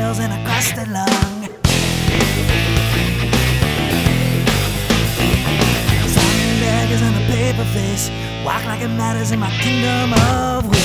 nails in a crusted lung. Sun daggers and a paper face, walk like it matters in my kingdom of